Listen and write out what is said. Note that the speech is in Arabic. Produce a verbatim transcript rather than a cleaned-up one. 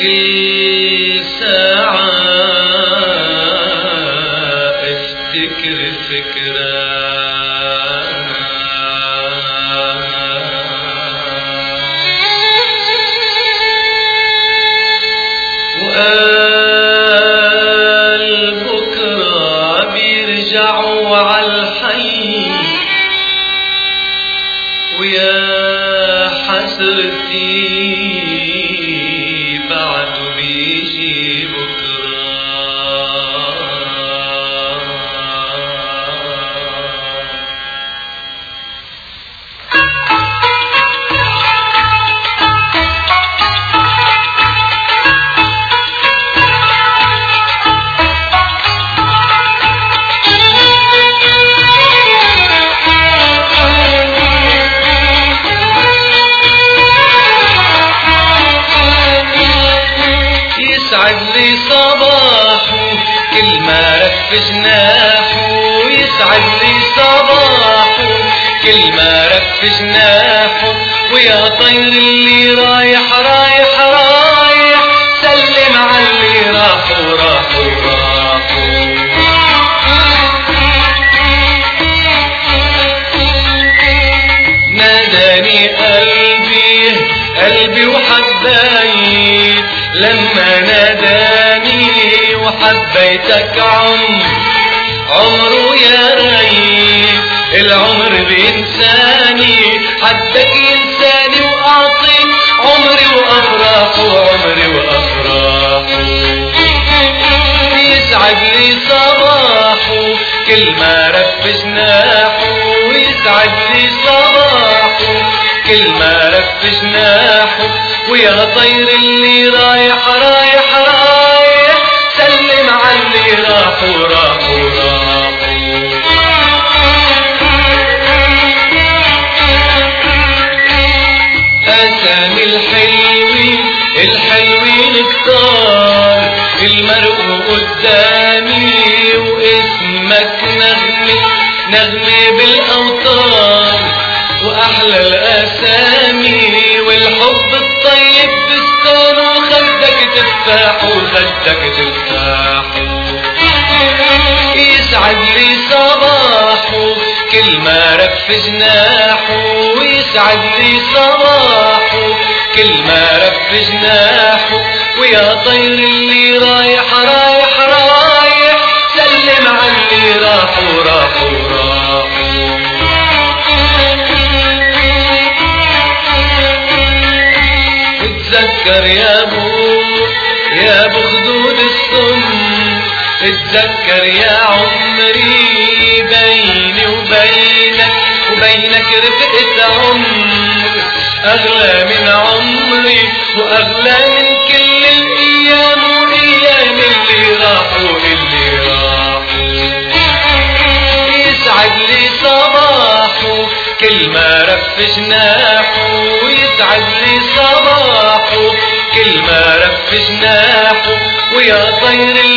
كل ساعة افتكر فكرة وقال بكرة بيرجعوا عالحي ويا حسرتي بعده بيجي بكرة. يسعد لي صباحه كل ما رف جناحه، يسعد لي صباحه كل ما رف جناحه، ويا طير اللي رايح رايح رايح سلم على اللي راحوا راحوا راحوا. ناداني قلبي قلبي وحبايب لما ناداني وحبيتك عمر عمره يا ريت العمر بإنساني حدك إنساني وأعطي عمري وأفراحه عمري وأفراحه. يسعد لي صباحه كل ما رف جناحه، يسعد لي صباحه كل ما رف جناحه، ويا طير اللي رايح رايح رايح سلم على اللي راحوا راحوا راحوا. أسامي الحلوين الحلوين كتار المرء قدامي واسمك نغمة نغمة بالأوتار، وأحلى الأسامي والحب الطيب بستان وخدك تفاح وخدك تفاح. يسعد لي صباحه كل ما رف جناحه، يسعد لي صباحه كل ما رف جناحه، ويا طير اللي رايح رايح رايح سلم على اللي راحوا راحوا راحوا. اتذكر يا ابو يا ابو خدود السم، اتذكر يا عمري بيني وبينك وبينك رفقة عمر اغلى من عمري واغلى من كل الايام وايام اللي راحوا اللي راحوا. يسعد لي صباحه كل ما رف جناحه، يسعد لي صباحه كل ما رف جناحه، ويا طير